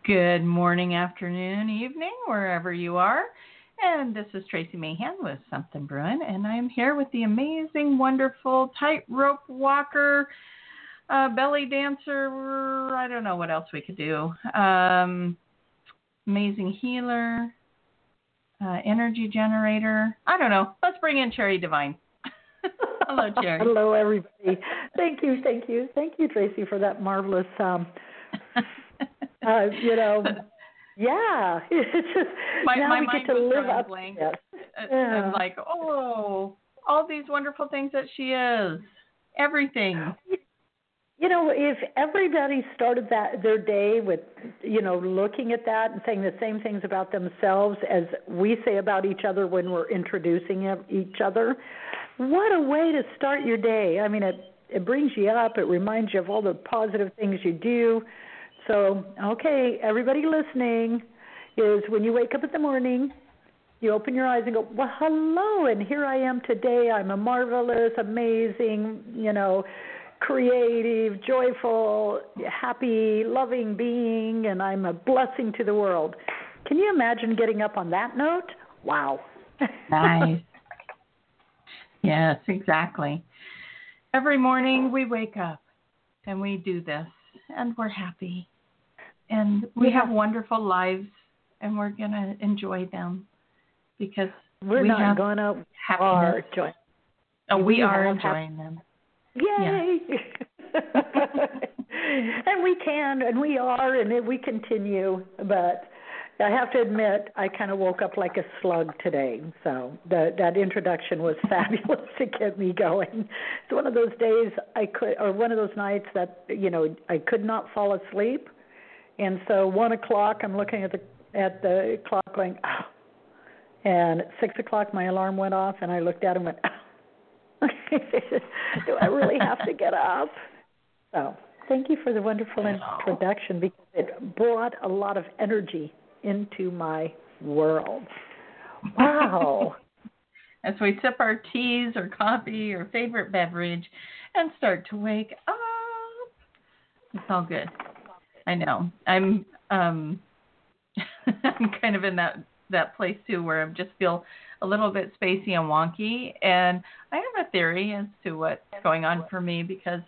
Good morning, afternoon, evening, wherever you are. And this is Tracy Mahan with Something Brewing, and I'm here with the amazing, wonderful tightrope walker, belly dancer. I don't know what else we could do. Amazing healer, energy generator. I don't know. Let's bring in Cherry Divine. Hello, Cherry. Hello, everybody. Thank you, Tracy, for that marvelous. Yeah, it's just my now we mind get to was live up blank. to Yeah. I'm like, oh, all these wonderful things that she is, everything. If everybody started their day with, looking at that and saying the same things about themselves as we say about each other when we're introducing each other, what a way to start your day. I mean, it brings you up. It reminds you of all the positive things you do. So, okay, everybody listening, is when you wake up in the morning, you open your eyes and go, well, hello, and here I am today. I'm a marvelous, amazing, creative, joyful, happy, loving being, and I'm a blessing to the world. Can you imagine getting up on that note? Wow. Nice. Yes, exactly. Every morning we wake up and we do this, and we're happy. And we have wonderful lives, and we're going to enjoy them because we have going to happiness. We are enjoying them. Yay! Yeah. And we can, and we are, and we continue. But I have to admit, I kind of woke up like a slug today. So that introduction was fabulous to get me going. It's one of those days one of those nights that I could not fall asleep. And so 1 o'clock, I'm looking at the clock going, oh. And at 6 o'clock, my alarm went off, and I looked at it and went, oh. Do I really have to get up? So thank you for the wonderful introduction, because it brought a lot of energy into my world. Wow. As we sip our teas or coffee or favorite beverage and start to wake up, it's all good. I know. I'm I'm kind of in that place too, where I just feel a little bit spacey and wonky, and I have a theory as to what's going on for me, because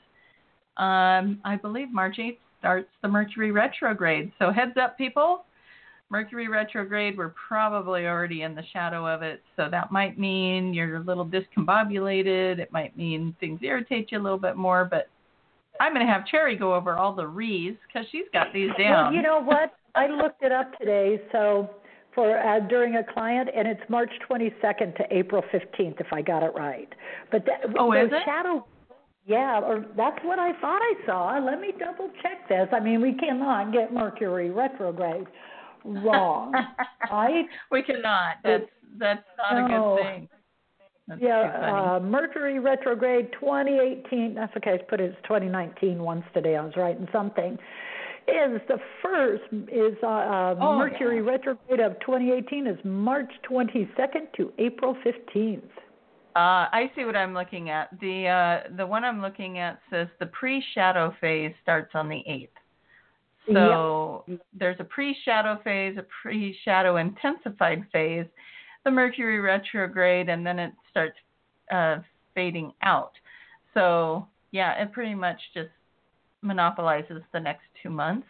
I believe March 8th starts the Mercury retrograde. So heads up, people. Mercury retrograde, we're probably already in the shadow of it, so that might mean you're a little discombobulated. It might mean things irritate you a little bit more, but I'm going to have Cherry go over all the re's because she's got these down. Well, you know what? I looked it up today, so for during a client, and it's March 22nd to April 15th, if I got it right. But is it? Shadow, yeah, or that's what I thought I saw. Let me double check this. I mean, we cannot get Mercury retrograde wrong, right? We cannot. That's not a good thing. That's Mercury retrograde 2018. That's okay. I put it as 2019 once today. I was writing something. Is the first Mercury retrograde of 2018 is March 22nd to April 15th. I see what I'm looking at. The one I'm looking at says the pre-shadow phase starts on the 8th. So There's a pre-shadow phase, a pre-shadow intensified phase, the Mercury retrograde, and then it starts fading out. So yeah, it pretty much just monopolizes the next 2 months.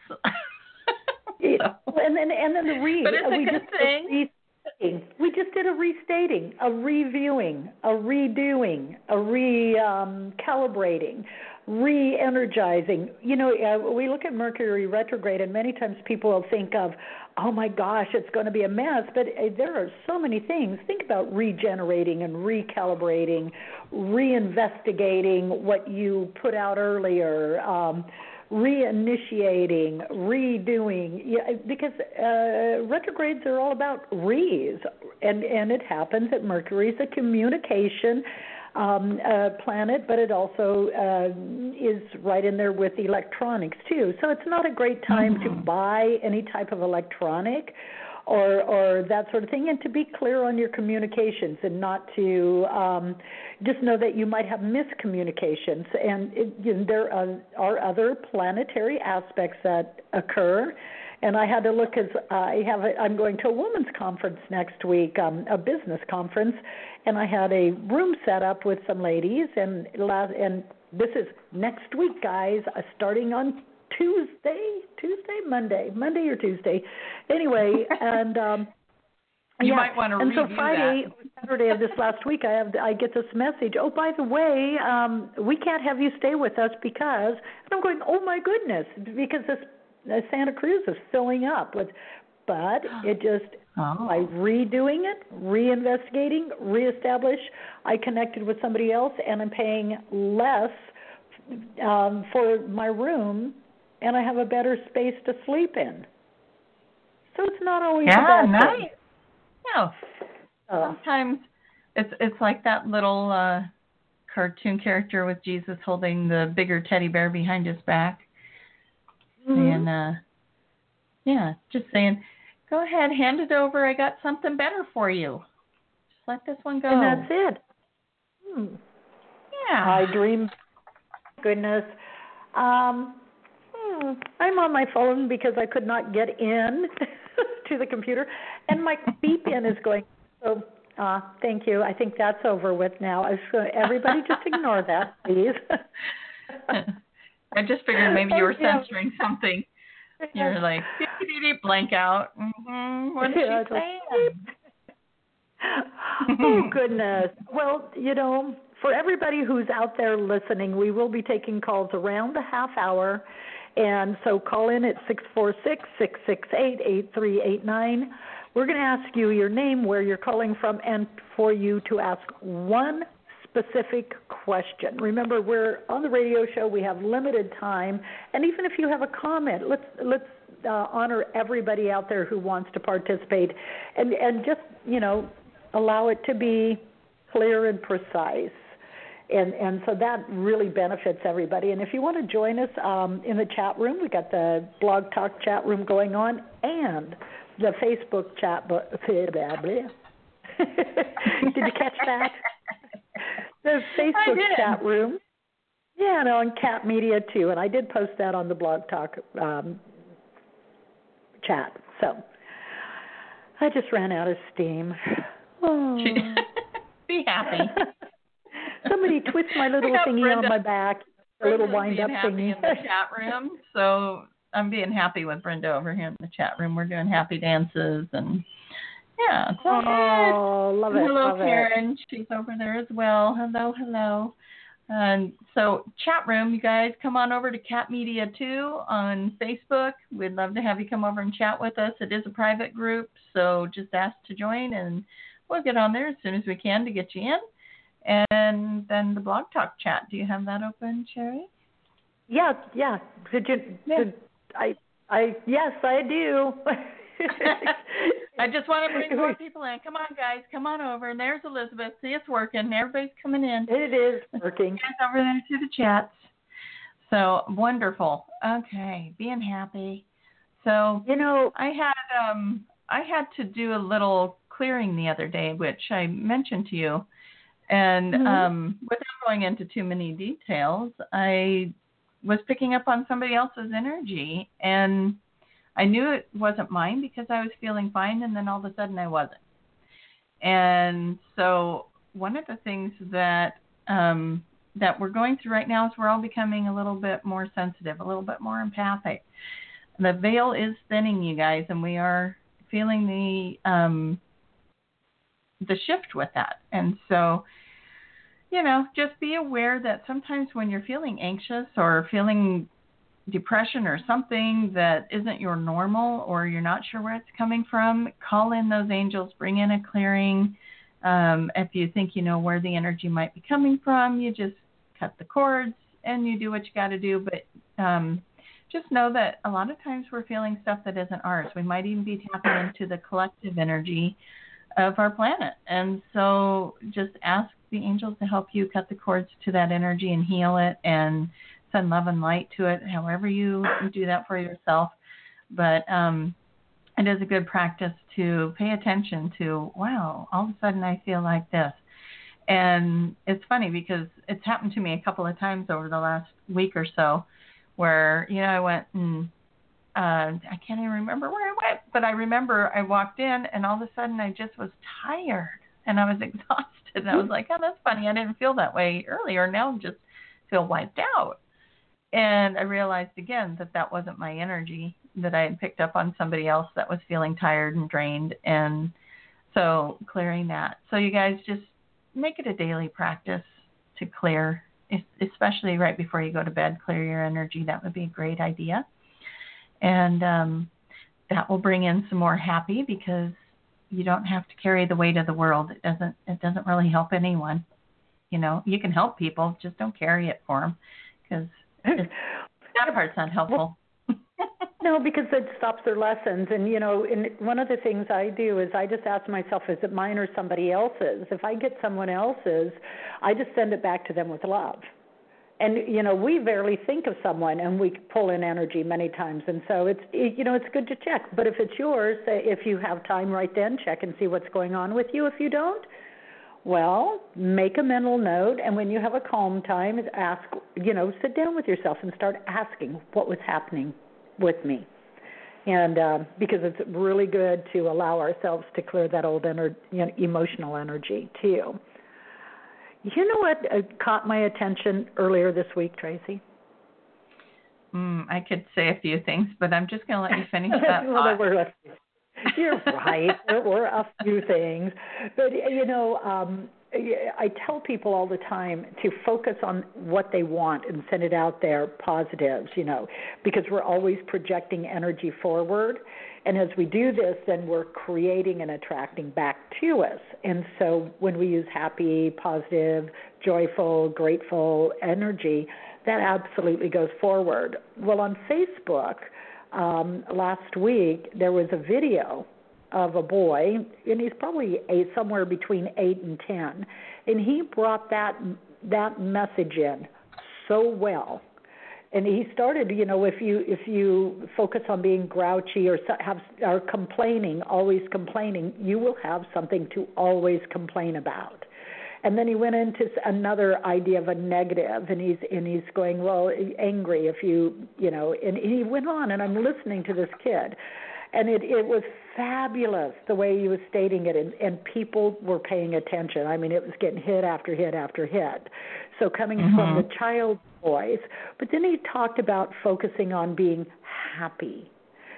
And then the but it's a good thing. We just did a restating, a reviewing, a redoing, a recalibrating, re-energizing. We look at Mercury retrograde, and many times people will think of, oh my gosh, it's going to be a mess. But there are so many things. Think about regenerating and recalibrating, reinvestigating what you put out earlier, reinitiating, redoing, because retrogrades are all about re's, and it happens that Mercury is a communication planet, but it also is right in there with electronics too. So it's not a great time to buy any type of electronic or that sort of thing, and to be clear on your communications and not to just know that you might have miscommunications. And there are other planetary aspects that occur, And I had to look because I'm going to a women's conference next week, a business conference, and I had a room set up with some ladies, and this is next week, guys, starting on Monday or Tuesday. Anyway, and you might want to and review so Friday, that. Saturday of this last week, I get this message. Oh, by the way, we can't have you stay with us because. And I'm going, oh my goodness, because this Santa Cruz is filling up with. But it just by redoing it, reinvestigating, reestablish. I connected with somebody else, and I'm paying less for my room, and I have a better space to sleep in. So it's not always a bad thing. No. Sometimes it's like that little cartoon character with Jesus holding the bigger teddy bear behind his back. Mm-hmm. And just saying, go ahead, hand it over. I got something better for you. Just let this one go. And that's it. Yeah. I dream. Goodness. I'm on my phone because I could not get in to the computer, and my beep in is going. So, thank you. I think that's over with now. Everybody just ignore that, please. I just figured maybe you were censoring something. You're like, blank out. Mm-hmm. What did she say? Oh, goodness. Well, for everybody who's out there listening, we will be taking calls around the half hour. And so call in at 646-668-8389. We're going to ask you your name, where you're calling from, and for you to ask one specific question. Remember, we're on the radio show. We have limited time. And even if you have a comment, let's honor everybody out there who wants to participate and just, allow it to be clear and precise. And so that really benefits everybody. And if you want to join us in the chat room, we got the Blog Talk chat room going on and the Facebook chat. Did you catch that? The Facebook chat room. Yeah, and on Cat Media too. And I did post that on the Blog Talk chat. So I just ran out of steam. Oh. Be happy. Somebody twist my little thingy on my back, a little wind-up thingy. In the chat room, so I'm being happy with Brenda over here in the chat room. We're doing happy dances and it's all good. Love it. Hello, Karen. She's over there as well. Hello. And so chat room, you guys, come on over to Cat Media 2 on Facebook. We'd love to have you come over and chat with us. It is a private group, so just ask to join, and we'll get on there as soon as we can to get you in. And then the Blog Talk chat. Do you have that open, Sherry? Yeah. Did you? Yeah. Yes, I do. I just want to bring more people in. Come on, guys. Come on over. And there's Elizabeth. See, it's working. Everybody's coming in. It is working. Guys over there to the chats. So wonderful. Okay, being happy. So I had to do a little clearing the other day, which I mentioned to you. And without going into too many details, I was picking up on somebody else's energy, and I knew it wasn't mine because I was feeling fine, and then all of a sudden I wasn't. And so one of the things that we're going through right now is we're all becoming a little bit more sensitive, a little bit more empathic. The veil is thinning, you guys, and we are feeling the shift with that. And so, just be aware that sometimes when you're feeling anxious or feeling depression or something that isn't your normal, or you're not sure where it's coming from, call in those angels, bring in a clearing. If you think you know where the energy might be coming from, you just cut the cords and you do what you got to do. But just know that a lot of times we're feeling stuff that isn't ours. We might even be tapping into the collective energy of our planet. And so just ask the angels to help you cut the cords to that energy and heal it and send love and light to it, however you do that for yourself. But it is a good practice to pay attention to, wow, all of a sudden I feel like this. And it's funny because it's happened to me a couple of times over the last week or so where, I went, I can't even remember where I went, but I remember I walked in and all of a sudden I just was tired and I was exhausted. And I was like, oh, that's funny. I didn't feel that way earlier. Now I just feel wiped out. And I realized again that that wasn't my energy, that I had picked up on somebody else that was feeling tired and drained. And so clearing that. So you guys just make it a daily practice to clear, especially right before you go to bed, clear your energy. That would be a great idea. And that will bring in some more happy, because you don't have to carry the weight of the world. It doesn't really help anyone. You know, you can help people, just don't carry it for them, because that part's not helpful. No, because it stops their lessons. And, you know, one of the things I do is I just ask myself, is it mine or somebody else's? If I get someone else's, I just send it back to them with love. And, you know, we barely think of someone, and we pull in energy many times. And so it's good to check. But if it's yours, if you have time right then, check and see what's going on with you. If you don't, well, make a mental note. And when you have a calm time, ask, sit down with yourself and start asking what was happening with me. And because it's really good to allow ourselves to clear that old emotional energy too. You know what caught my attention earlier this week, Tracy? I could say a few things, but I'm just going to let you finish that Well, thought. You're right. There were a few things. But, I tell people all the time to focus on what they want and send it out there, positives, because we're always projecting energy forward. And as we do this, then we're creating and attracting back to us. And so when we use happy, positive, joyful, grateful energy, that absolutely goes forward. Well, on Facebook, last week, there was a video of a boy, and he's probably somewhere between 8 and 10, and he brought that message in so well. And he started, if you focus on being grouchy or complaining, always complaining, you will have something to always complain about. And then he went into another idea of a negative, and he's going, well, angry if and he went on, and I'm listening to this kid. And it was fabulous the way he was stating it, and people were paying attention. I mean, it was getting hit after hit after hit. So coming from the child's voice, but then he talked about focusing on being happy,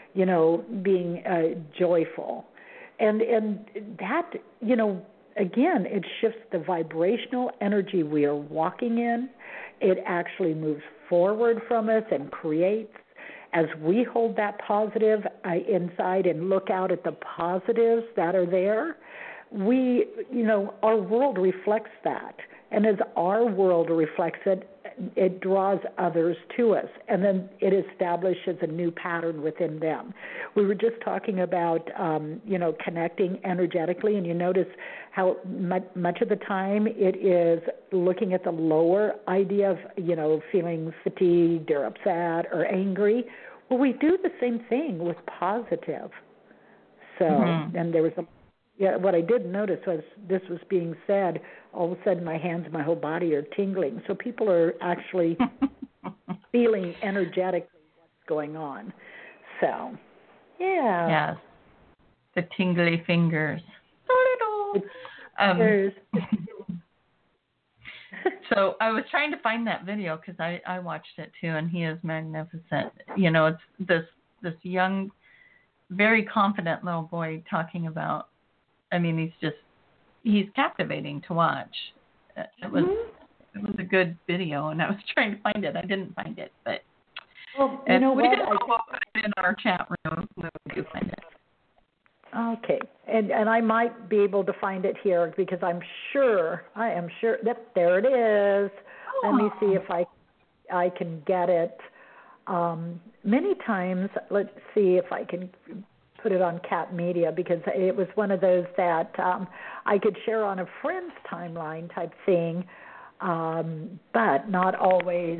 being joyful. And that, again, it shifts the vibrational energy we are walking in. It actually moves forward from us and creates. As we hold that positive inside and look out at the positives that are there, our world reflects that. And as our world reflects it, it draws others to us, and then it establishes a new pattern within them. We were just talking about, connecting energetically, and you notice how much of the time it is looking at the lower idea of, feeling fatigued or upset or angry. Well, we do the same thing with positive. So, and there was what I did notice was this was being said, all of a sudden my hands and my whole body are tingling. So people are actually feeling energetically what's going on. So, yeah. Yes. The tingly fingers. So I was trying to find that video because I watched it too, and he is magnificent. It's this young, very confident little boy talking about, he's captivating to watch. It was a good video, and I was trying to find it. I didn't find it, but you know we what? did put it in our chat room when we do find it. Okay, and I might be able to find it here because I am sure. Yep, there it is. Oh. Let me see if I can get it. Many times, let's see if I can put it on Cat Media, because it was one of those that I could share on a friend's timeline type thing, but not always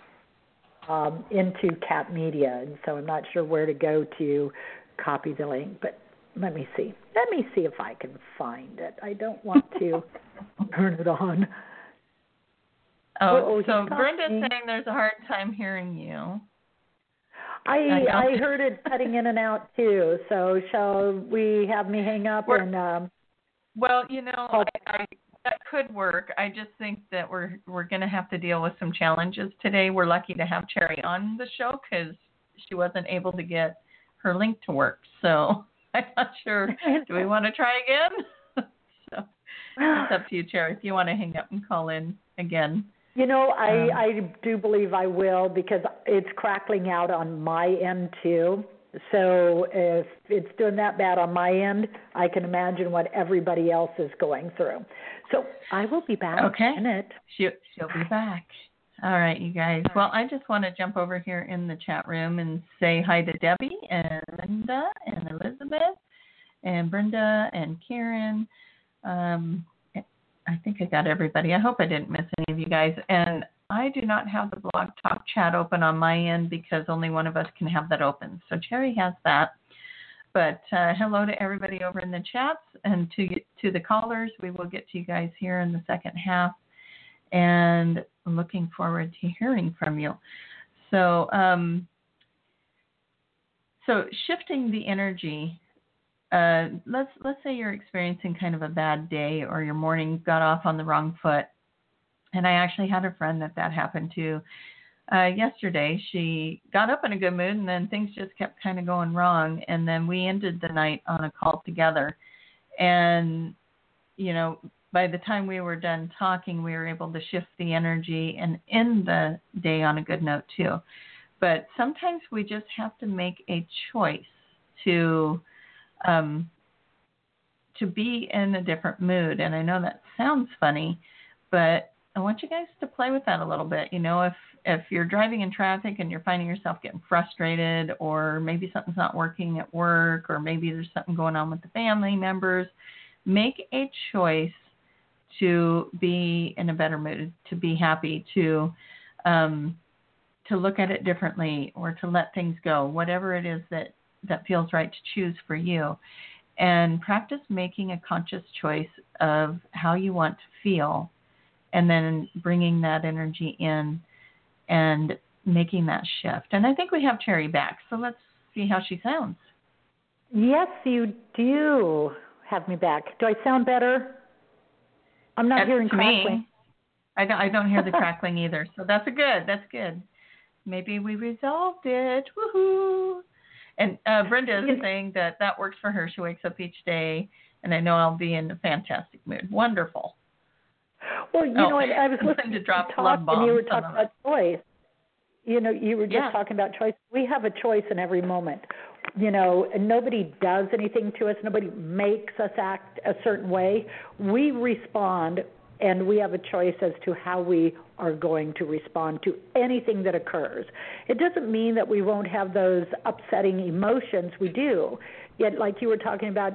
into Cat Media, and so I'm not sure where to go to copy the link, but let me see. Let me see if I can find it. I don't want to turn it on. So Brenda's saying there's a hard time hearing you. I heard it cutting in and out too. So shall we have me hang up and? Well, that could work. I just think that we're going to have to deal with some challenges today. We're lucky to have Cherry on the show because she wasn't able to get her link to work. So I'm not sure. Do we want to try again? So it's up to you, Cherry, if you want to hang up and call in again. I do believe I will because it's crackling out on my end too. So if it's doing that bad on my end, I can imagine what everybody else is going through. So I will be back in a minute. She'll be back. All right, you guys. Well, I just want to jump over here in the chat room and say hi to Debbie and Linda and Elizabeth and Brenda and Karen. I think I got everybody. I hope I didn't miss any of you guys. And I do not have the Blog Talk chat open on my end because only one of us can have that open. So Cherry has that. But hello to everybody over in the chats and to the callers. We will get to you guys here in the second half. And I'm looking forward to hearing from you. So, so shifting the energy. Let's say you're experiencing kind of a bad day or your morning got off on the wrong foot. And I actually had a friend that happened to yesterday. She got up in a good mood and then things just kept kind of going wrong. And then we ended the night on a call together. And, by the time we were done talking, we were able to shift the energy and end the day on a good note too. But sometimes we just have to make a choice to be in a different mood. And I know that sounds funny, but I want you guys to play with that a little bit. If you're driving in traffic and you're finding yourself getting frustrated, or maybe something's not working at work, or maybe there's something going on with the family members, make a choice to be in a better mood, to be happy, to look at it differently, or to let things go, whatever it is that feels right to choose for you. And practice making a conscious choice of how you want to feel, and then bringing that energy in and making that shift. And I think we have Cherry back, so let's see how she sounds. Yes, you do have me back. Do I sound better? I'm not hearing crackling. I don't hear the crackling either, so that's good. Maybe we resolved it. Woohoo! And Brenda is saying that works for her. She wakes up each day, and I know I'll be in a fantastic mood. Wonderful. Well, I was listening to drop love bombs, and you were talking about choice. You were just talking about choice. We have a choice in every moment. And nobody does anything to us. Nobody makes us act a certain way. We respond, and we have a choice as to how we are going to respond to anything that occurs. It doesn't mean that we won't have those upsetting emotions. We do. Yet, like you were talking about,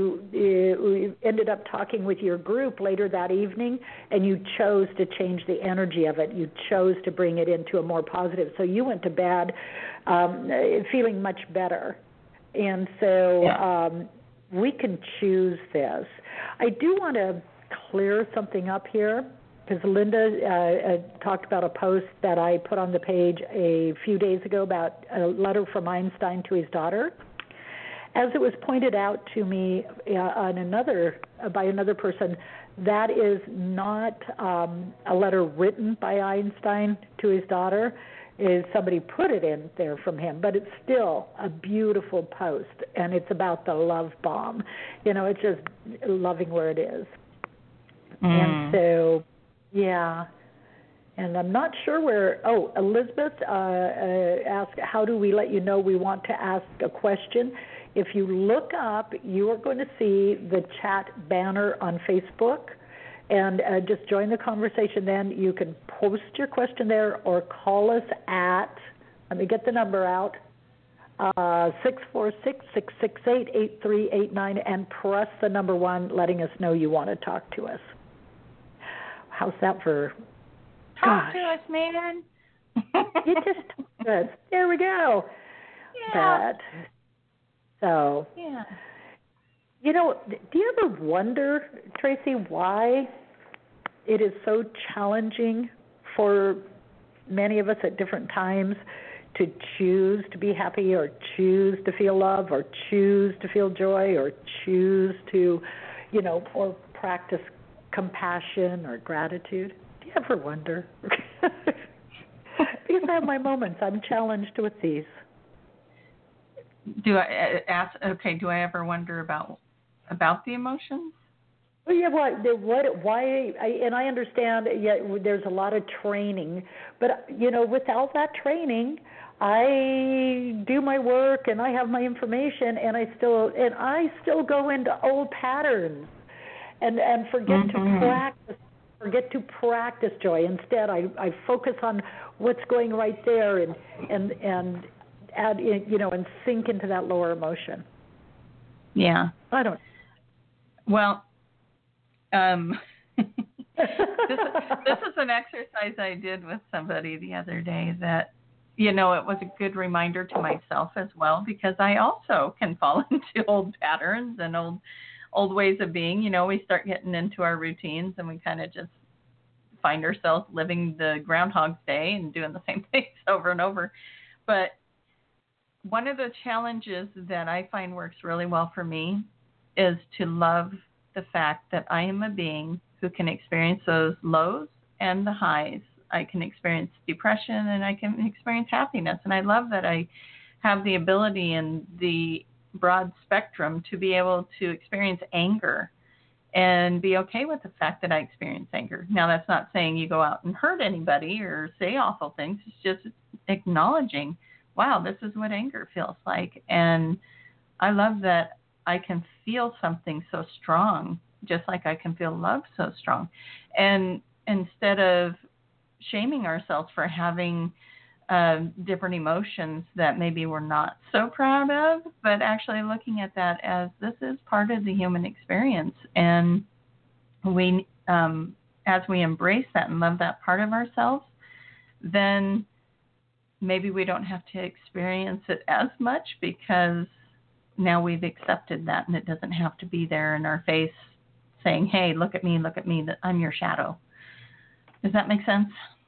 you ended up talking with your group later that evening, and you chose to change the energy of it. You chose to bring it into a more positive. So you went to bed feeling much better. And so we can choose this. I do want to clear something up here, because Linda talked about a post that I put on the page a few days ago about a letter from Einstein to his daughter. As it was pointed out to me by another person, that is not a letter written by Einstein to his daughter. Somebody put it in there from him, but it's still a beautiful post, and it's about the love bomb. It's just loving where it is. And so, and I'm not sure where. Elizabeth asked, how do we let you know we want to ask a question? If you look up, you are going to see the chat banner on Facebook, and just join the conversation then. You can post your question there or call us at, let me get the number out, 646-668-8389, and press the number 1, letting us know you want to talk to us. How's that for? Talk to us, man. You just good. There we go. Yeah. Do you ever wonder, Tracy, why it is so challenging for many of us at different times to choose to be happy, or choose to feel love, or choose to feel joy, or choose to, or practice compassion or gratitude? Do you ever wonder? Because I have my moments. I'm challenged with these. Do I ask? Okay. Do I ever wonder about the emotions? Well, yeah. Why? And I understand. Yeah, there's a lot of training, but without that training, I do my work and I have my information, and I still go into old patterns, and forget to practice joy. Instead, I focus on what's going right there, and add and sink into that lower emotion. Yeah. I don't. Well, this is an exercise I did with somebody the other day that, it was a good reminder to myself as well, because I also can fall into old patterns and old ways of being. We start getting into our routines and we kind of just find ourselves living the Groundhog's Day and doing the same things over and over. But one of the challenges that I find works really well for me is to love the fact that I am a being who can experience those lows and the highs. I can experience depression and I can experience happiness. And I love that I have the ability and the broad spectrum to be able to experience anger and be okay with the fact that I experience anger. Now, that's not saying you go out and hurt anybody or say awful things. It's just acknowledging, wow, this is what anger feels like. And I love that I can feel something so strong, just like I can feel love so strong. And instead of shaming ourselves for having different emotions that maybe we're not so proud of, but actually looking at that as this is part of the human experience. And we, as we embrace that and love that part of ourselves, then maybe we don't have to experience it as much, because now we've accepted that and it doesn't have to be there in our face saying, hey, look at me, that I'm your shadow. Does that make sense?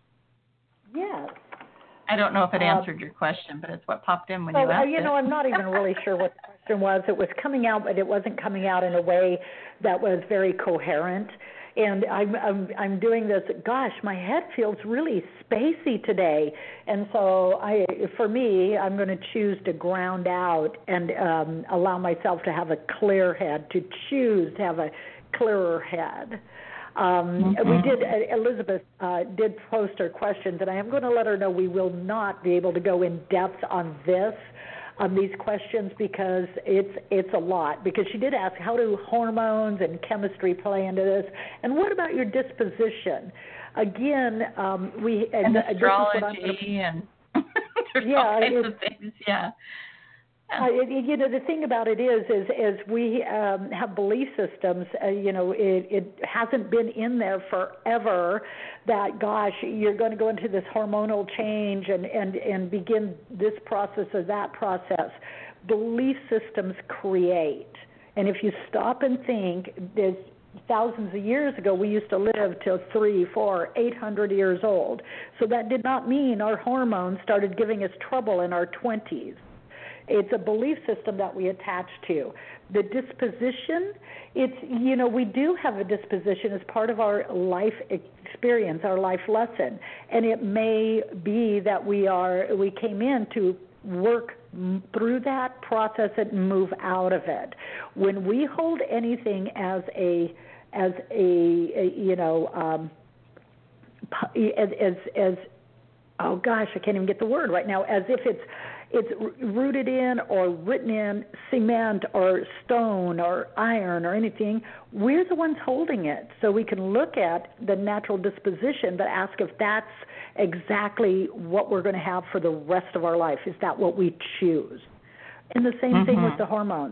Yes. I don't know if it answered your question, but it's what popped in when you asked it. I'm not even really sure what the question was. It was coming out, but it wasn't coming out in a way that was very coherent. And I'm doing this. Gosh, my head feels really spacey today, and so for me, I'm going to choose to ground out and allow myself to have a clear head. To choose to have a clearer head. We did. Elizabeth did post her questions, and I am going to let her know we will not be able to go in depth on these questions, because it's a lot. Because she did ask, how do hormones and chemistry play into this, and what about your disposition? Again, and astrology and there's all kinds of things. Yeah. The thing about it is we have belief systems. It hasn't been in there forever that, gosh, you're going to go into this hormonal change and begin this process or that process. Belief systems create. And if you stop and think, there's thousands of years ago, we used to live till 300, 400, 800 years old. So that did not mean our hormones started giving us trouble in our 20s. It's a belief system that we attach to. The disposition, we do have a disposition as part of our life experience, our life lesson. And it may be that we came in to work through that, process it, and move out of it. When we hold anything as oh gosh, I can't even get the word right now, as if it's rooted in or written in cement or stone or iron or anything, we're the ones holding it. So we can look at the natural disposition, but ask if that's exactly what we're going to have for the rest of our life. Is that what we choose? And the same thing with the hormones.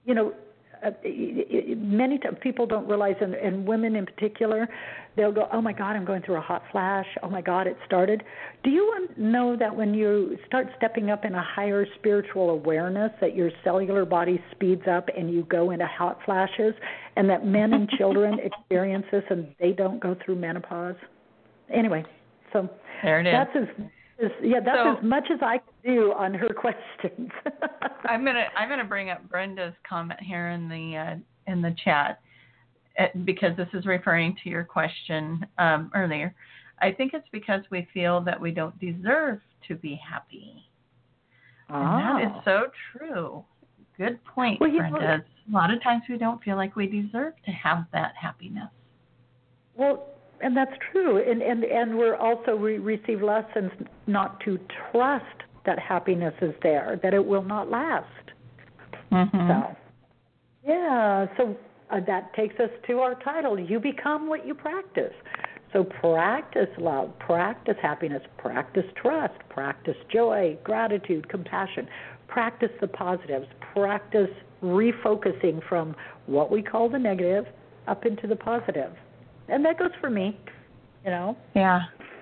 Many times people don't realize, and women in particular, they'll go, oh my God, I'm going through a hot flash. Oh my God, it started. Do you know that when you start stepping up in a higher spiritual awareness, that your cellular body speeds up and you go into hot flashes, and that men and children experience this and they don't go through menopause? Anyway, so there it is. That's as much as I can do on her questions. I'm gonna bring up Brenda's comment here in the chat because this is referring to your question earlier. I think it's because we feel that we don't deserve to be happy. And that is so true. Good point, Brenda. A lot of times we don't feel like we deserve to have that happiness. Well, and that's true. And we're also, we receive lessons not to trust that happiness is there, that it will not last. So, yeah, so that takes us to our title, You Become What You Practice. So practice love, practice happiness, practice trust, practice joy, gratitude, compassion, practice the positives, practice refocusing from what we call the negative up into the positive. And that goes for me, you know. Yeah.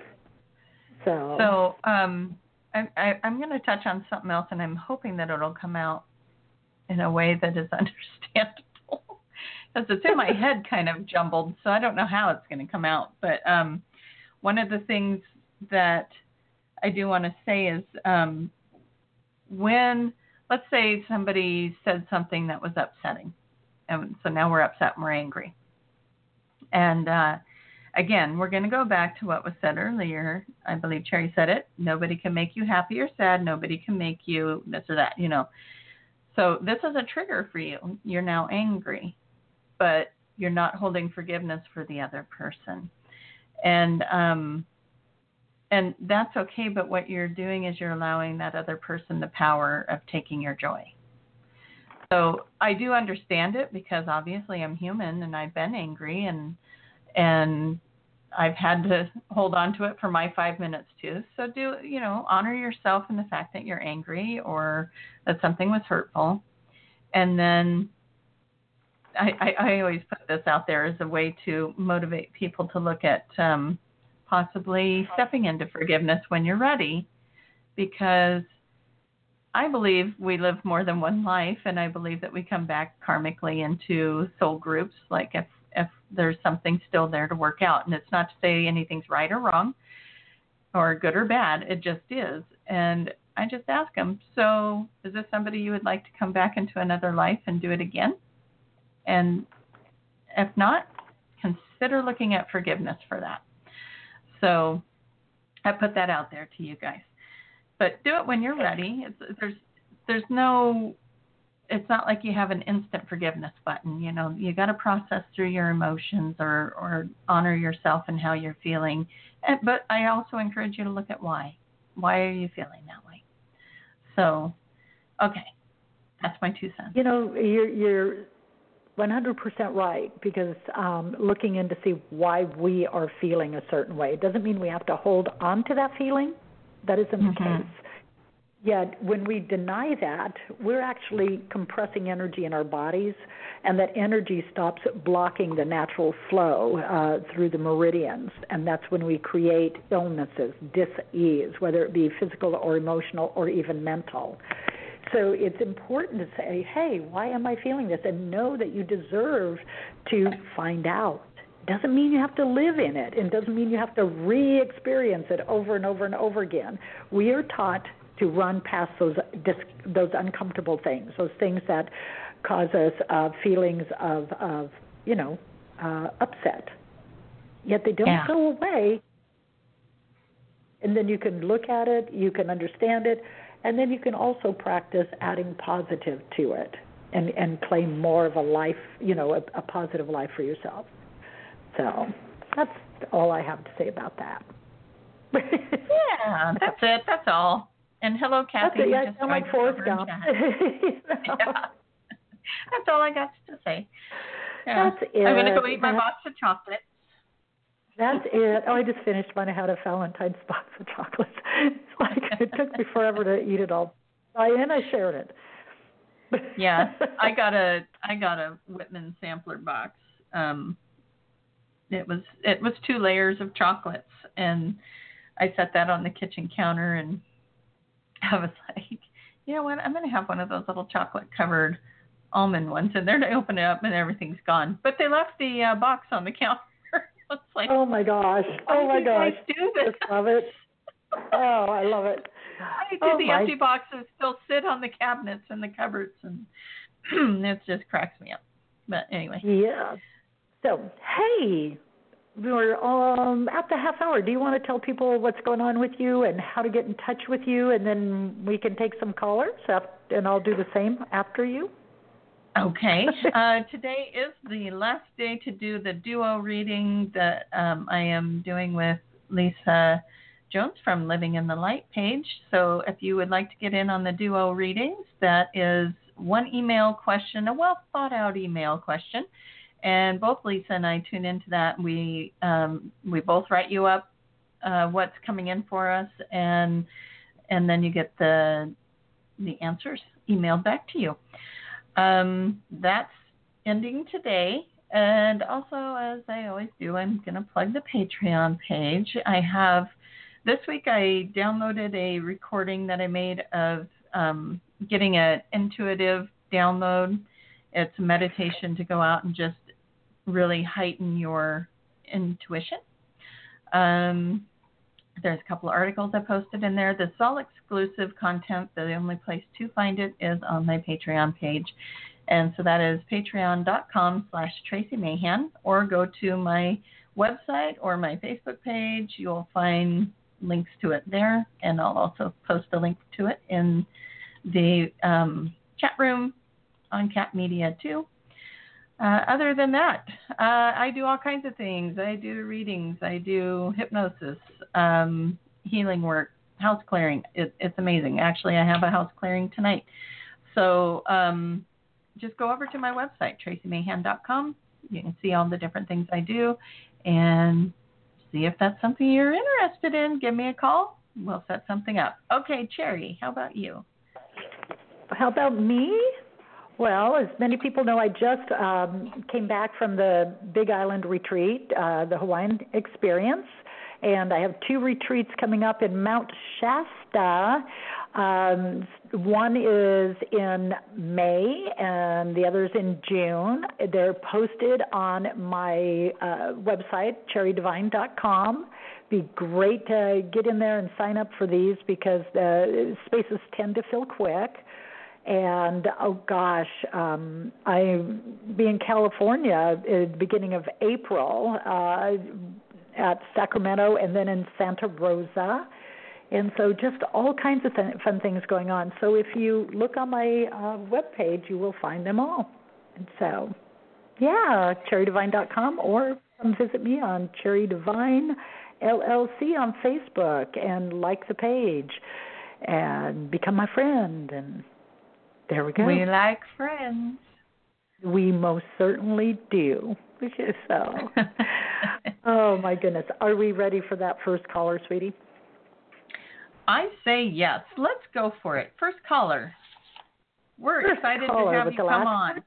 So I'm going to touch on something else, and I'm hoping that it'll come out in a way that is understandable. Because it's in my head kind of jumbled, so I don't know how it's going to come out. But one of the things that I do want to say is when, let's say somebody said something that was upsetting, and so now we're upset and we're angry. And again, we're going to go back to what was said earlier. I believe Cherry said it. Nobody can make you happy or sad. Nobody can make you this or that, you know. So this is a trigger for you. You're now angry, but you're not holding forgiveness for the other person. And that's okay, but what you're doing is you're allowing that other person the power of taking your joy. So I do understand it because obviously I'm human and I've been angry and I've had to hold on to it for my 5 minutes too. So honor yourself in the fact that you're angry or that something was hurtful. And then I always put this out there as a way to motivate people to look at possibly stepping into forgiveness when you're ready, because I believe we live more than one life, and I believe that we come back karmically into soul groups, like if there's something still there to work out. And it's not to say anything's right or wrong or good or bad. It just is. And I just ask them, so is this somebody you would like to come back into another life and do it again? And if not, consider looking at forgiveness for that. So I put that out there to you guys. But do it when you're ready. There's no, it's not like you have an instant forgiveness button. You know, you got to process through your emotions or honor yourself and how you're feeling. But I also encourage you to look at why. Why are you feeling that way? So, okay, that's my 2 cents. You know, you're 100% right, because looking in to see why we are feeling a certain way. It doesn't mean we have to hold on to that feeling. That isn't the case. Yet when we deny that, we're actually compressing energy in our bodies, and that energy stops blocking the natural flow through the meridians, and that's when we create illnesses, dis-ease, whether it be physical or emotional or even mental. So it's important to say, hey, why am I feeling this? And know that you deserve to find out. Doesn't mean you have to live in it, and doesn't mean you have to re-experience it over and over and over again. We are taught to run past those uncomfortable things, those things that cause us feelings of upset. Yet they don't go away. And then you can look at it, you can understand it, and then you can also practice adding positive to it and claim more of a life, a positive life for yourself. So that's all I have to say about that. Yeah, that's it. That's all. And hello, Kathy. That's it. Yeah, I sound like Forrest Gump. Yeah. That's all I got to say. Yeah. That's it. I'm going to go eat my box of chocolates. That's it. Oh, I just finished mine. I had a Valentine's box of chocolates. It's like it took me forever to eat it all. And I shared it. Yeah, I got a Whitman sampler box. It was 2 layers of chocolates, and I set that on the kitchen counter, and I was like, you know what? I'm going to have one of those little chocolate covered almond ones, and then I open it up and everything's gone. But they left the box on the counter. It's like, oh my gosh! Oh my gosh! Do this? I love it. Oh, I love it. The empty boxes still sit on the cabinets and the cupboards, and it just cracks me up. But anyway. Yeah. So, hey, we're at the half hour. Do you want to tell people what's going on with you and how to get in touch with you, and then we can take some callers, and I'll do the same after you? Okay. Today is the last day to do the duo reading that I am doing with Lisa Jones from Living in the Light page. So if you would like to get in on the duo readings, that is one email question, a well thought out email question. And both Lisa and I tune into that. We both write you up what's coming in for us, and then you get the answers emailed back to you. That's ending today. And also, as I always do, I'm going to plug the Patreon page. This week I downloaded a recording that I made of getting an intuitive download. It's a meditation to go out and just really heighten your intuition. There's a couple of articles I posted in there. This is all exclusive content. The only place to find it is on my Patreon page. And so that is patreon.com/Tracy Mahan, or go to my website or my Facebook page. You'll find links to it there, and I'll also post a link to it in the chat room on Cat Media too. Other than that, I do all kinds of things. I do readings. I do hypnosis, healing work, house clearing. It's amazing. Actually, I have a house clearing tonight. So just go over to my website, tracymahan.com. You can see all the different things I do and see if that's something you're interested in. Give me a call. We'll set something up. Okay, Cherry, how about you? How about me? Well, as many people know, I just came back from the Big Island retreat, the Hawaiian experience, and I have 2 retreats coming up in Mount Shasta. One is in May, and the other is in June. They're posted on my website, cherrydivine.com. Be great to get in there and sign up for these because the spaces tend to fill quick. And, oh gosh, I'll be in California at the beginning of April at Sacramento and then in Santa Rosa. And so just all kinds of fun things going on. So if you look on my webpage, you will find them all. And so, yeah, cherrydivine.com, or come visit me on Cherry Divine LLC on Facebook and like the page and become my friend. And there we go. We like friends. We most certainly do. So, oh my goodness. Are we ready for that first caller, sweetie? I say yes. Let's go for it. First caller. We're excited to have you come on.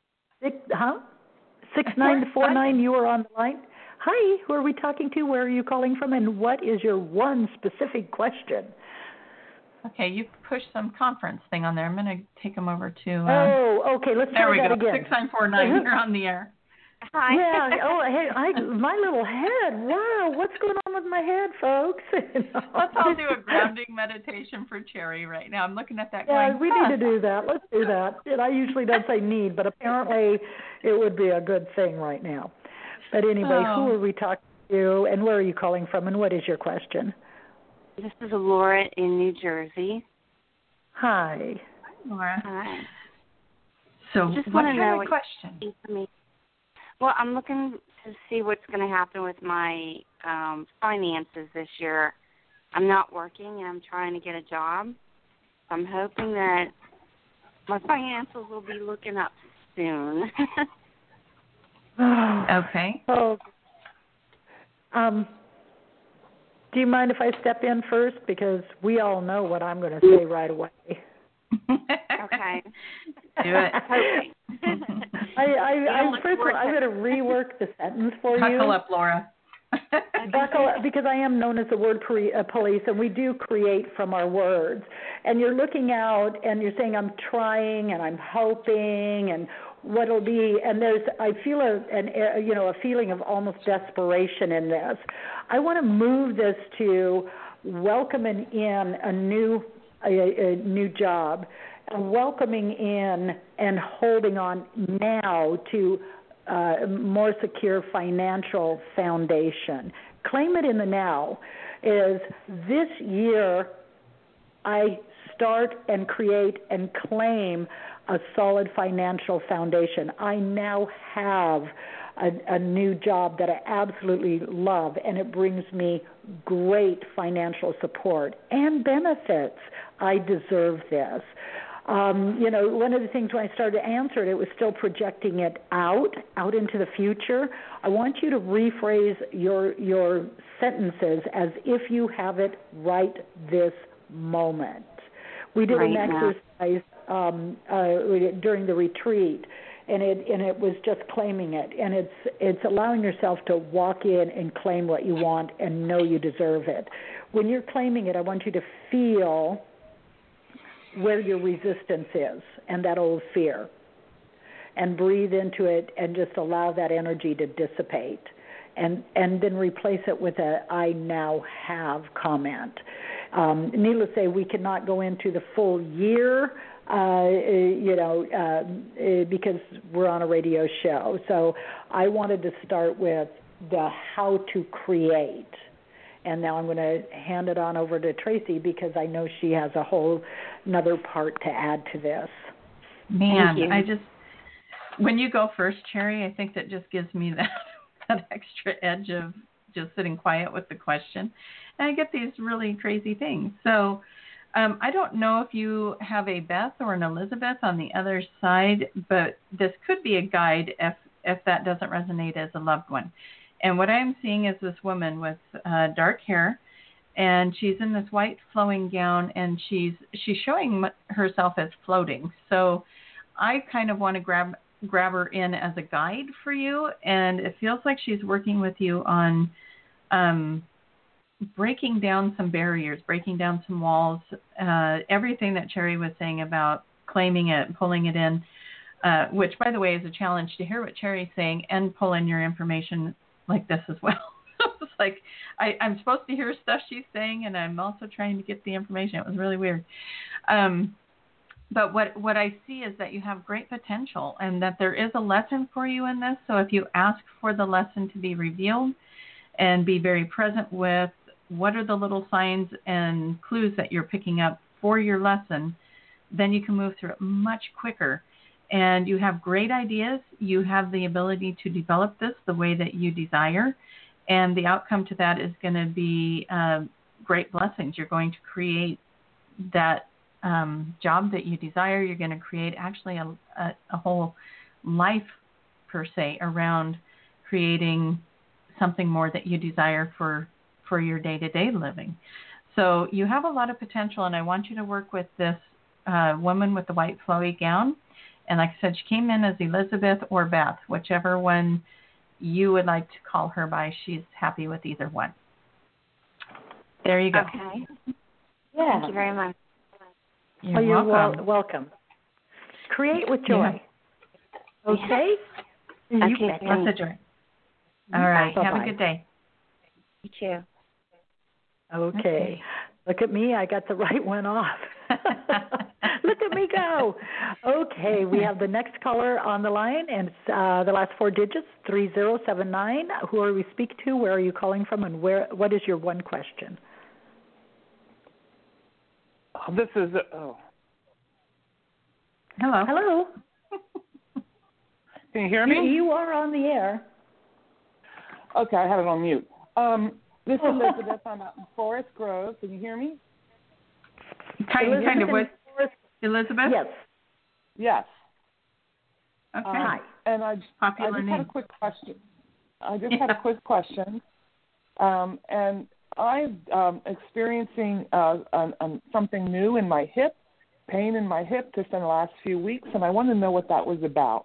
6949, you are on the line. Hi, who are we talking to? Where are you calling from? And what is your one specific question? Okay, you pushed some conference thing on there. I'm going to take them over to... okay, let's try that again. There we go, 6949, you're on the air. Hi. Yeah, hey, my little head. Wow, what's going on with my head, folks? I'll do a grounding meditation for Cherry right now. I'm looking at that going, we need to do that. Let's do that. And I usually don't say need, but apparently it would be a good thing right now. But anyway, who are we talking to, and where are you calling from, and what is your question? This is Laura in New Jersey. Hi. Hi, Laura. Hi. So just what kind of question? Well, I'm looking to see what's going to happen with my finances this year. I'm not working, and I'm trying to get a job. I'm hoping that my financials will be looking up soon. Okay. Oh. Do you mind if I step in first? Because we all know what I'm going to say right away. Okay. Do it. First of all, I'm going to rework the sentence for you. Buckle up, Laura. Buckle up, because I am known as the word police, and we do create from our words. And you're looking out, and you're saying, I'm trying, and I'm hoping, and what it'll be. And I feel a feeling of almost desperation in this. I want to move this to welcoming in a new job, welcoming in and holding on now to more secure financial foundation. Claim it in the now is this year I start and create and claim a solid financial foundation. I now have a new job that I absolutely love, and it brings me great financial support and benefits. I deserve this. One of the things when I started to answer it was still projecting it out into the future. I want you to rephrase your sentences as if you have it right this moment. We did an exercise during the retreat, and it was just claiming it, and it's allowing yourself to walk in and claim what you want and know you deserve it. When you're claiming it, I want you to feel where your resistance is and that old fear, and breathe into it and just allow that energy to dissipate, and then replace it with a I now have comment. Needless to say, we cannot go into the full year because we're on a radio show. So I wanted to start with the how to create. And now I'm going to hand it on over to Tracy because I know she has a whole another part to add to this. Man, when you go first, Cherry, I think that just gives me that extra edge of just sitting quiet with the question. And I get these really crazy things. So I don't know if you have a Beth or an Elizabeth on the other side, but this could be a guide if that doesn't resonate as a loved one. And what I'm seeing is this woman with dark hair, and she's in this white flowing gown, and she's showing herself as floating. So I kind of want to grab her in as a guide for you, and it feels like she's working with you on breaking down some barriers, breaking down some walls, everything that Cherry was saying about claiming it, pulling it in, which, by the way, is a challenge to hear what Cherry's saying and pull in your information like this as well. It's like I'm supposed to hear stuff she's saying, and I'm also trying to get the information. It was really weird. But what I see is that you have great potential and that there is a lesson for you in this. So if you ask for the lesson to be revealed and be very present with what are the little signs and clues that you're picking up for your lesson, then you can move through it much quicker. And you have great ideas. You have the ability to develop this the way that you desire. And the outcome to that is going to be great blessings. You're going to create that job that you desire. You're going to create actually a whole life, per se, around creating something more that you desire for your day-to-day living. So you have a lot of potential, and I want you to work with this woman with the white flowy gown. And like I said, she came in as Elizabeth or Beth, whichever one you would like to call her by. She's happy with either one. There you go. Okay. Yeah. Thank you very much. You're welcome. Welcome. Create with joy. Yeah. Okay? Okay. You bet. Lots of joy. All right. Bye-bye. Have a good day. You too. Okay. Look at me. I got the right one off. Look at me go. Okay. We have the next caller on the line, and it's the last four digits, 3079. Who are we speak to? Where are you calling from? And what is your one question? This is Hello. Hello. Can you hear me? You are on the air. Okay, I have it on mute. This is Elizabeth. I'm out in Forest Grove. Can you hear me? Kind of with Elizabeth? Yes. Yes. Okay. Hi. And I just had a quick question. Had a quick question. And I'm experiencing something new in my hip, pain in my hip just in the last few weeks, and I want to know what that was about.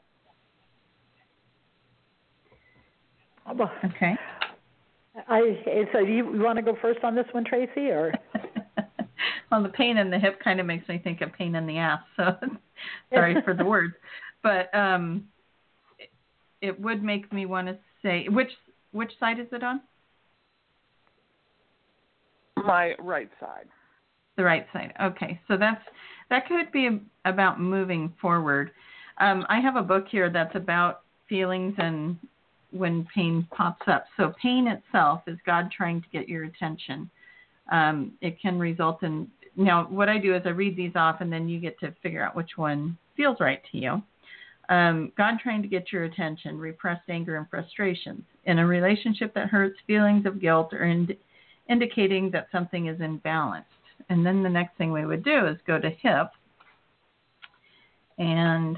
Okay. So you want to go first on this one, Tracy, or? Well, the pain in the hip kind of makes me think of pain in the ass. So sorry for the words, but it would make me want to say which side is it on? My right side. The right side. Okay, so that could be about moving forward. I have a book here that's about feelings and when pain pops up. So pain itself is God trying to get your attention. It can result in, now what I do is I read these off and then you get to figure out which one feels right to you. God trying to get your attention, repressed anger and frustrations. In a relationship that hurts, feelings of guilt are indicating that something is imbalanced. And then the next thing we would do is go to hip. And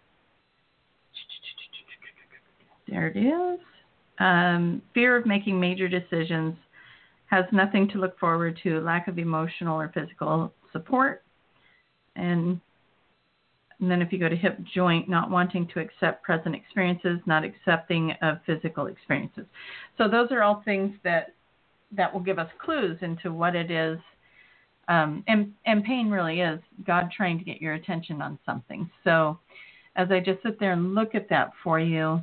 there it is. Fear of making major decisions, has nothing to look forward to, lack of emotional or physical support. And then if you go to hip joint, not wanting to accept present experiences, not accepting of physical experiences. So those are all things that will give us clues into what it is. And pain really is God trying to get your attention on something. So as I just sit there and look at that for you,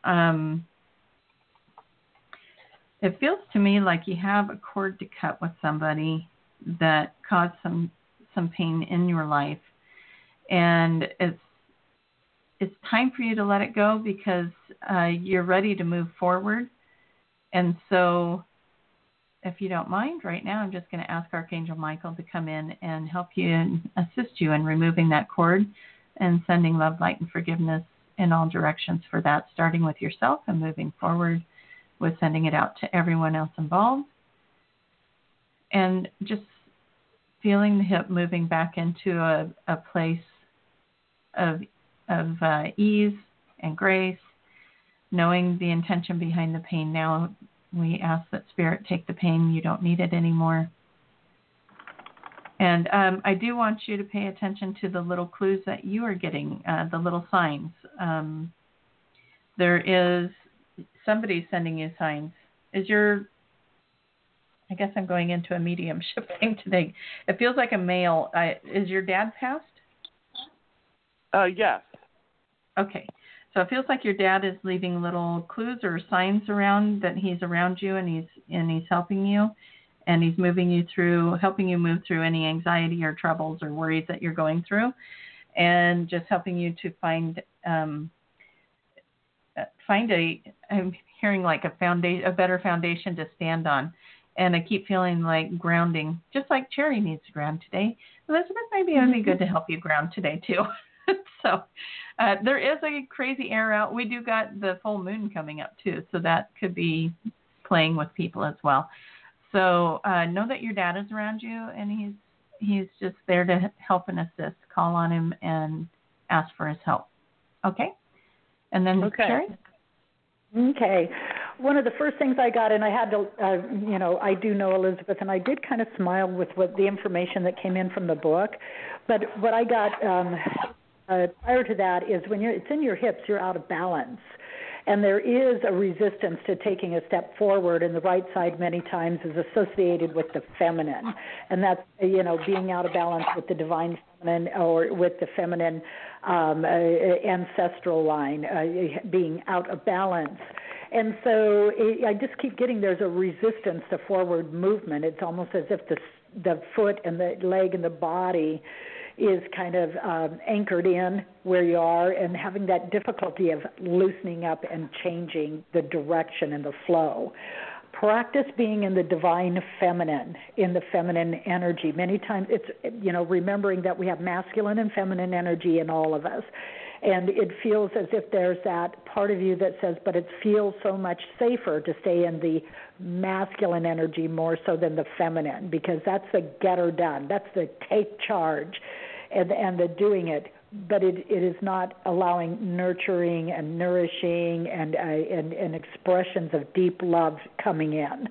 it feels to me like you have a cord to cut with somebody that caused some pain in your life. And it's time for you to let it go because you're ready to move forward. And so if you don't mind, right now I'm just going to ask Archangel Michael to come in and help you and assist you in removing that cord and sending love, light, and forgiveness in all directions for that, starting with yourself and moving forward with sending it out to everyone else involved. And just feeling the hip moving back into a place of ease and grace, knowing the intention behind the pain. Now we ask that Spirit take the pain. You don't need it anymore. And I do want you to pay attention to the little clues that you are getting, the little signs. There is somebody sending you signs. I guess I'm going into a mediumship thing today. It feels like a male. Is your dad passed? Yes. Okay. So it feels like your dad is leaving little clues or signs around that he's around you and he's helping you and he's helping you move through any anxiety or troubles or worries that you're going through, and just helping you to find I'm hearing like a better foundation to stand on. And I keep feeling like grounding, just like Cherry needs to ground today. Elizabeth, maybe it would be good to help you ground today too. So there is a crazy air out. We do got the full moon coming up too, so that could be playing with people as well. So know that your dad is around you, and he's just there to help and assist. Call on him and ask for his help. Okay? And then Cherry? Okay. One of the first things I got, and I had to, I do know Elizabeth, and I did kind of smile with the information that came in from the book. But what I got prior to that is when it's in your hips, you're out of balance. And there is a resistance to taking a step forward, and the right side many times is associated with the feminine. And that's, being out of balance with the divine feminine or with the feminine ancestral line, being out of balance. And so I just keep getting there's a resistance to forward movement. It's almost as if the foot and the leg and the body is kind of anchored in where you are and having that difficulty of loosening up and changing the direction and the flow. Practice being in the divine feminine, in the feminine energy. Many times it's, remembering that we have masculine and feminine energy in all of us. And it feels as if there's that part of you that says, but it feels so much safer to stay in the masculine energy more so than the feminine, because that's the get her done. That's the take charge and the doing it. But it is not allowing nurturing and nourishing and expressions of deep love coming in.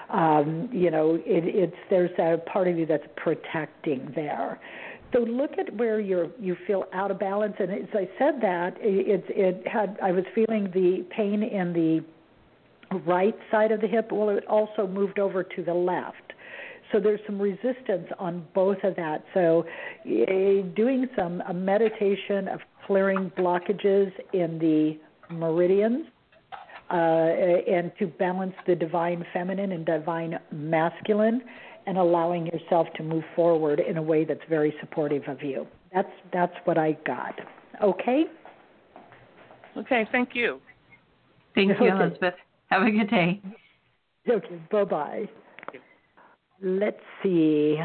There's a part of you that's protecting there. So look at where you feel out of balance, and as I said that, I was feeling the pain in the right side of the hip. Well, it also moved over to the left. So there's some resistance on both of that. So doing a meditation of clearing blockages in the meridians and to balance the divine feminine and divine masculine, and allowing yourself to move forward in a way that's very supportive of you. That's what I got. Okay? Okay, thank you. Thank you, Elizabeth. Have a good day. Okay, bye-bye. Let's see.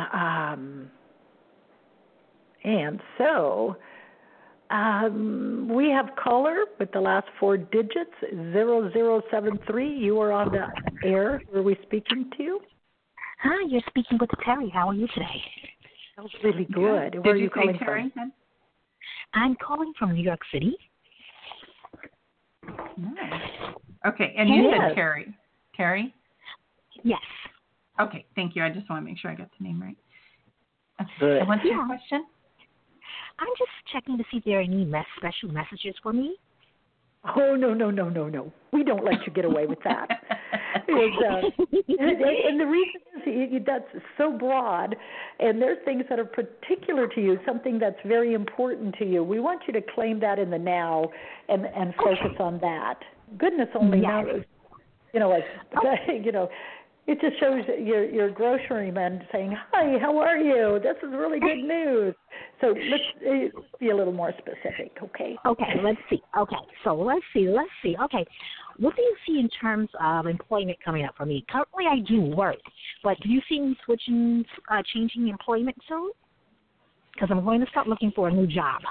And so we have caller with the last 4 digits, 0073. You are on the air. Who are we speaking to? Hi, you're speaking with Terry. How are you today? That was really good. Did Where are you you calling Terry? from? I'm calling from New York City. Nice. Okay, and you said Terry. Terry? Yes. Okay, thank you. I just want to make sure I got the name right. Okay. Good. And what's your question? I'm just checking to see if there are any special messages for me. Oh, no. We don't let you get away with that. And the reason is that's so broad, and there's things that are particular to you, something that's very important to you. We want you to claim that in the now and focus on that. Goodness only knows. It just shows your grocery man saying, "Hi, how are you? This is really good news." So let's be a little more specific, okay? Okay, let's see. Okay, so let's see. Okay, what do you see in terms of employment coming up for me? Currently, I do work, but do you see me changing employment soon? Because I'm going to start looking for a new job.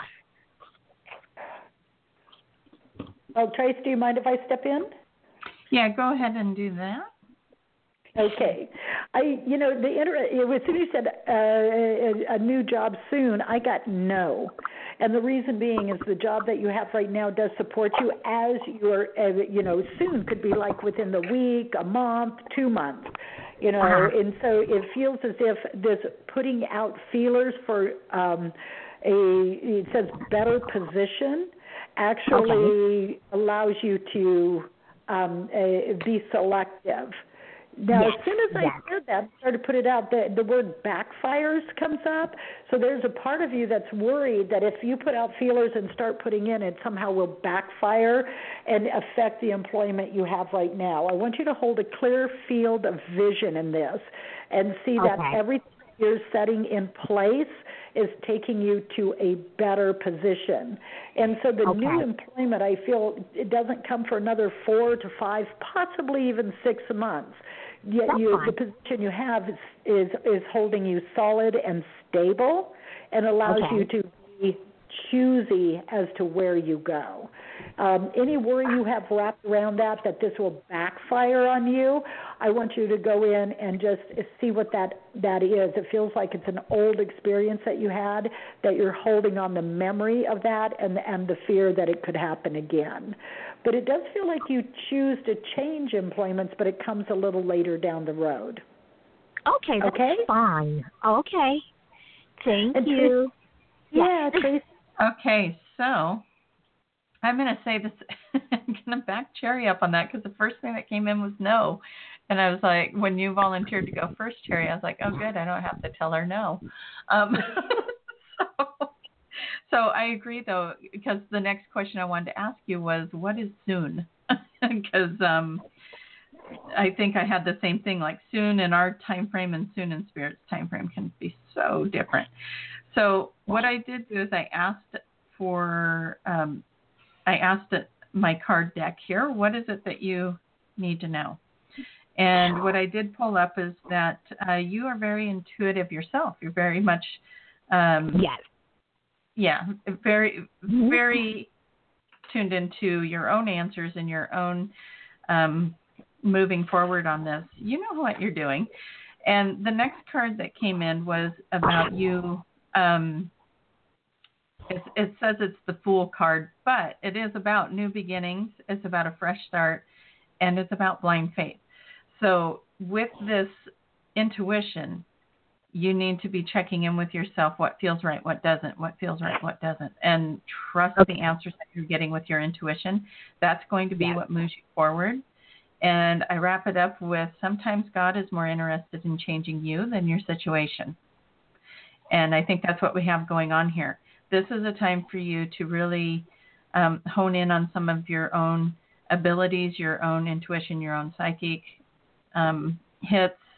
Oh, Trace, do you mind if I step in? Yeah, go ahead and do that. Okay. As soon as you said a new job soon, I got no. And the reason being is the job that you have right now does support you as your, soon could be like within the week, a month, 2 months, and so it feels as if this putting out feelers for it says better position actually allows you to be selective. Now, as soon as I heard that, started to put it out, the word backfires comes up. So there's a part of you that's worried that if you put out feelers and start putting in, it somehow will backfire and affect the employment you have right now. I want you to hold a clear field of vision in this and see that everything you're setting in place is taking you to a better position. And so the new employment, I feel, it doesn't come for another 4 to 5, possibly even 6 months. Yet the position you have is holding you solid and stable and allows you to be choosy as to where you go. Any worry you have wrapped around that this will backfire on you, I want you to go in and just see what that is. It feels like it's an old experience that you had, that you're holding on the memory of that and the fear that it could happen again. But it does feel like you choose to change employments, but it comes a little later down the road. Okay, that's fine. Okay. Thank you. Yeah, Tracy. Okay, so I'm going to say this. I'm going to back Cherry up on that because the first thing that came in was no. And I was like, when you volunteered to go first, Cherry, I was like, oh, good, I don't have to tell her no. So I agree, though, because the next question I wanted to ask you was, what is soon? Because I think I had the same thing, like soon in our time frame and soon in Spirit's time frame can be so different. So what I did do is I asked my card deck here, what is it that you need to know? And what I did pull up is that you are very intuitive yourself. You're very much very, very tuned into your own answers and your own moving forward on this. You know what you're doing. And the next card that came in was about you. It says it's the Fool card, but it is about new beginnings. It's about a fresh start, and it's about blind faith. So with this intuition, you need to be checking in with yourself, what feels right, what doesn't, what feels right, what doesn't, and trust the answers that you're getting with your intuition. That's going to be what moves you forward. And I wrap it up with sometimes God is more interested in changing you than your situation. And I think that's what we have going on here. This is a time for you to really hone in on some of your own abilities, your own intuition, your own psychic hits,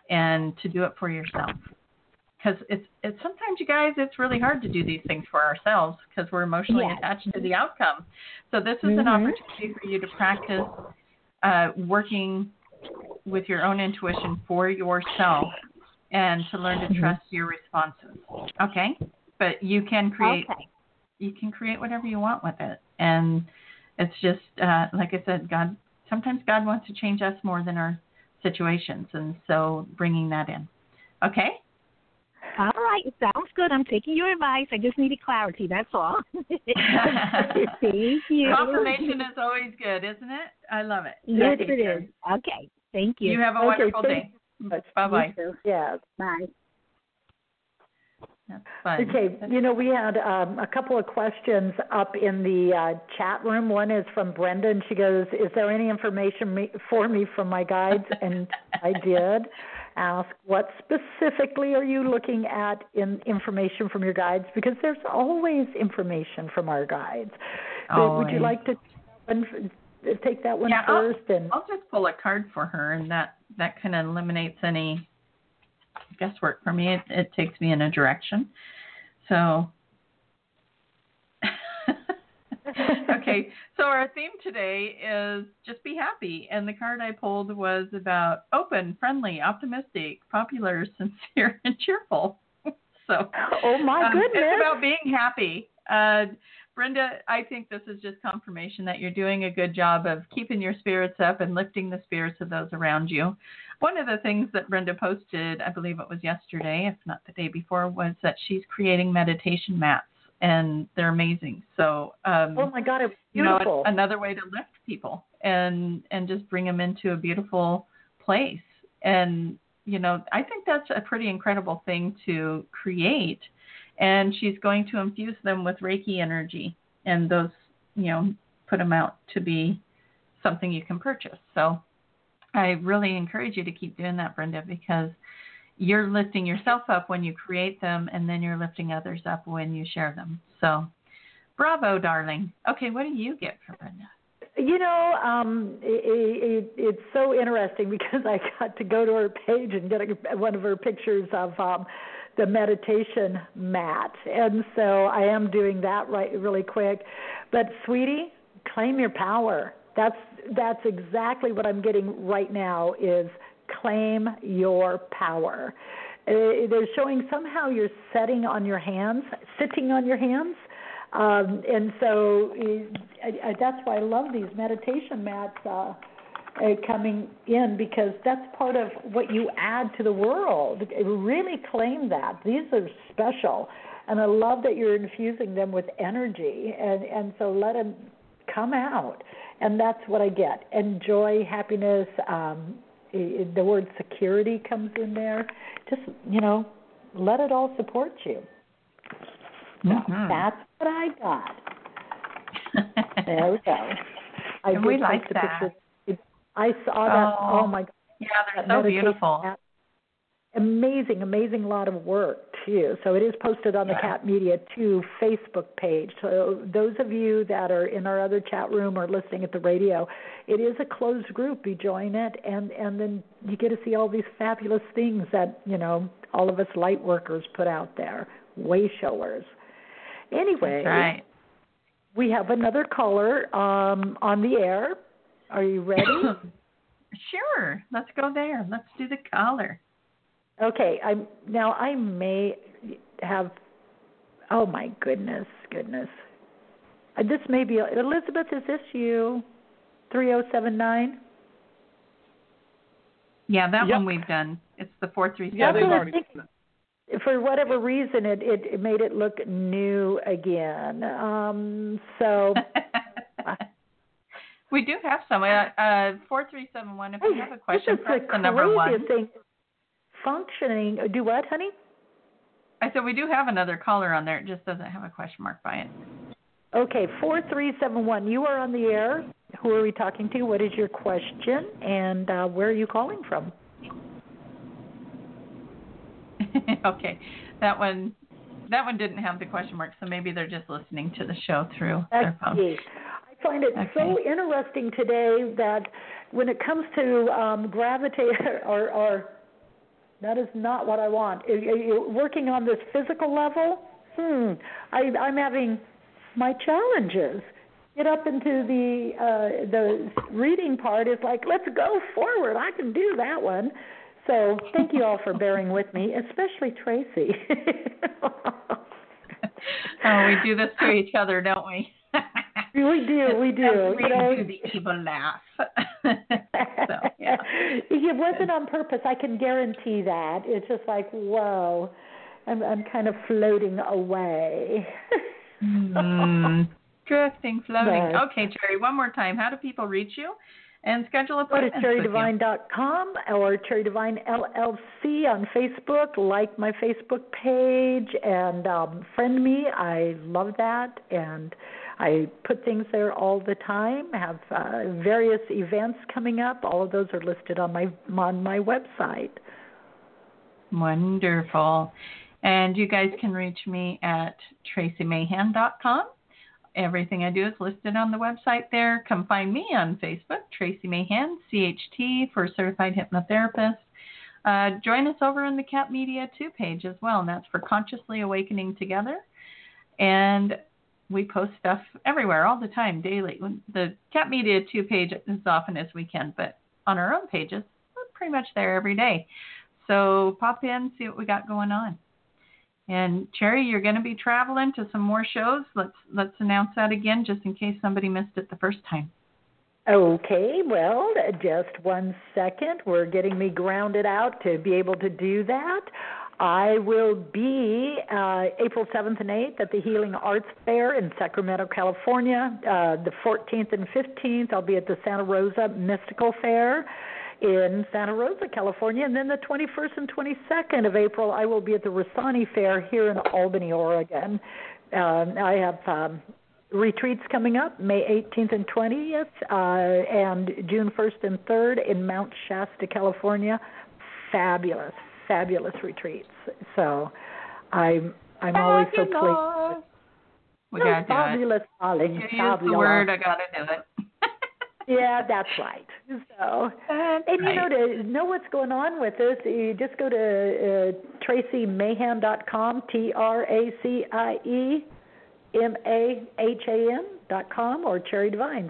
and to do it for yourself. Because it's sometimes, you guys, it's really hard to do these things for ourselves because we're emotionally attached to the outcome. So this is an opportunity for you to practice working with your own intuition for yourself and to learn to trust your responses. Okay? But you can create whatever you want with it. And it's just, like I said, sometimes God wants to change us more than our situations. And so bringing that in. Okay? All right. Sounds good. I'm taking your advice. I just needed clarity. That's all. Thank you. Confirmation is always good, isn't it? I love it. Yes, it is. Okay. Thank you. You have a wonderful day. Bye-bye. Yeah. Bye. That's fun. Okay, we had a couple of questions up in the chat room. One is from Brenda, and she goes, is there any information for me from my guides? And I did ask, what specifically are you looking at in information from your guides? Because there's always information from our guides. Would you like to take that one first? I'll just pull a card for her, and that kind of eliminates any guesswork for me. It takes me in a direction. So, okay. So our theme today is just be happy. And the card I pulled was about open, friendly, optimistic, popular, sincere, and cheerful. So, oh my goodness. It's about being happy. Brenda, I think this is just confirmation that you're doing a good job of keeping your spirits up and lifting the spirits of those around you. One of the things that Brenda posted, I believe it was yesterday, if not the day before, was that she's creating meditation mats, and they're amazing. So, oh my God, it's beautiful. Another way to lift people and just bring them into a beautiful place. And, I think that's a pretty incredible thing to create. And she's going to infuse them with Reiki energy, and those, put them out to be something you can purchase. So I really encourage you to keep doing that, Brenda, because you're lifting yourself up when you create them, and then you're lifting others up when you share them. So bravo, darling. Okay, what do you get from Brenda? It's so interesting because I got to go to her page and get one of her pictures of the meditation mat. And so I am doing that really quick. But sweetie, claim your power. That's exactly what I'm getting right now is claim your power. They're showing somehow you're sitting on your hands. And so that's why I love these meditation mats coming in, because that's part of what you add to the world. Really claim that. These are special. And I love that you're infusing them with energy. And so let them come out. And that's what I get. And joy, happiness, the word security comes in there. Just, let it all support you. Mm-hmm. That's what I got. There we go. And we like that. Picture. I saw that. Oh my God. Yeah, they're so beautiful. Amazing lot of work too. So it is posted on the Cat Media 2 Facebook page. So those of you that are in our other chat room or listening at the radio, it is a closed group. You join it, and then you get to see all these fabulous things that all of us light workers put out there, way showers. Anyway, that's right. We have another caller on the air. Are you ready? Sure. Let's go there. Let's do the caller. Okay. I may have. Oh my goodness. This may be Elizabeth. Is this you? 3079. Yeah, that one we've done. It's the 437. Yeah, they've already done it. For whatever reason, it made it look new again. So we do have some. 4371. If you have a question, press the number 1. Thing. Functioning. Do what, honey? I said we do have another caller on there. It just doesn't have a question mark by it. Okay, 4371. You are on the air. Who are we talking to? What is your question? And where are you calling from? Okay, that one didn't have the question mark, so maybe they're just listening to the show through their phone. I find it so interesting today that when it comes to gravitate or That is not what I want. Working on this physical level, I'm having my challenges. Get up into the reading part is like, let's go forward. I can do that one. So thank you all for bearing with me, especially Tracy. Oh, we do this to each other, don't we? We do. To the evil laugh. So, yeah. It wasn't on purpose. I can guarantee that. It's just like, whoa, I'm kind of floating away. Drifting, floating. But, okay, Cherry, one more time. How do people reach you and schedule appointments? Go to CherryDivine.com or Cherry Divine LLC on Facebook. Like my Facebook page and friend me. I love that, and I put things there all the time. I have various events coming up. All of those are listed on my website. Wonderful. And you guys can reach me at TracyMahan.com. Everything I do is listed on the website there. Come find me on Facebook, Tracy Mahan, CHT for Certified Hypnotherapist. Join us over in the Cat Media 2 page as well, and that's for Consciously Awakening Together. And we post stuff everywhere all the time, daily. The Cat Media 2 page as often as we can, but on our own pages, we're pretty much there every day. So pop in, see what we got going on. And Cherry, you're going to be traveling to some more shows. Let's announce that again, just in case somebody missed it the first time. Okay, well, just 1 second. We're getting me grounded out to be able to do that. I will be April 7th and 8th at the Healing Arts Fair in Sacramento, California. The 14th and 15th, I'll be at the Santa Rosa Mystical Fair in Santa Rosa, California. And then the 21st and 22nd of April, I will be at the Rossani Fair here in Albany, Oregon. I have retreats coming up, May 18th and 20th, and June 1st and 3rd in Mount Shasta, California. Fabulous retreats. So I'm always so pleased. We got to fabulous, do it. Darling. You use the word, I got to do it. Yeah, that's right. So, and you know, to know what's going on with this, you just go to TracyMahan.com, TracyMahan.com, or Cherry Divine,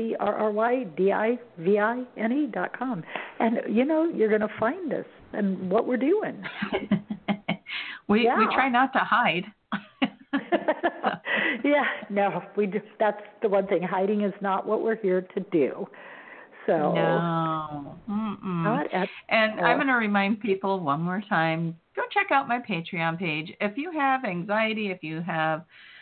CherryDivine.com. And, you know, you're going to find us and what we're doing. We try not to hide. Yeah, no, that's the one thing. Hiding is not what we're here to do. So no. And I'm going to remind people one more time, go check out my Patreon page. If you have anxiety, if you have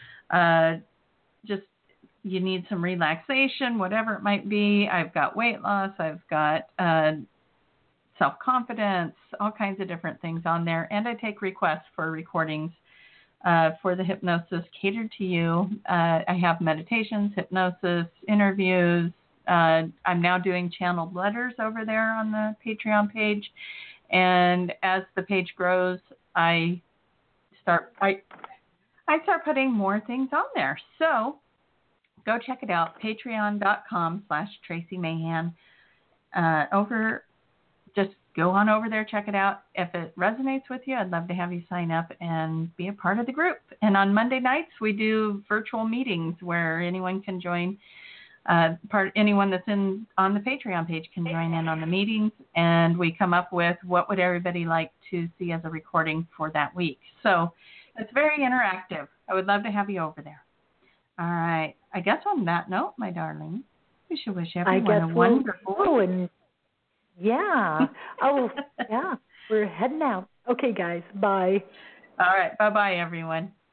you need some relaxation, whatever it might be, I've got weight loss, I've got self-confidence, all kinds of different things on there. And I take requests for recordings for the hypnosis catered to you. I have meditations, hypnosis, interviews. I'm now doing channeled letters over there on the Patreon page. And as the page grows, I start putting more things on there. So go check it out, patreon.com/TracyMahan. Just go on over there, check it out. If it resonates with you, I'd love to have you sign up and be a part of the group. And on Monday nights, we do virtual meetings where anyone can join. Anyone that's on the Patreon page can join in on the meetings, and we come up with what would everybody like to see as a recording for that week. So it's very interactive. I would love to have you over there. All right. I guess on that note, my darling, we should wish everyone a wonderful. Yeah. Oh, yeah. We're heading out. Okay, guys. Bye. All right. Bye-bye, everyone.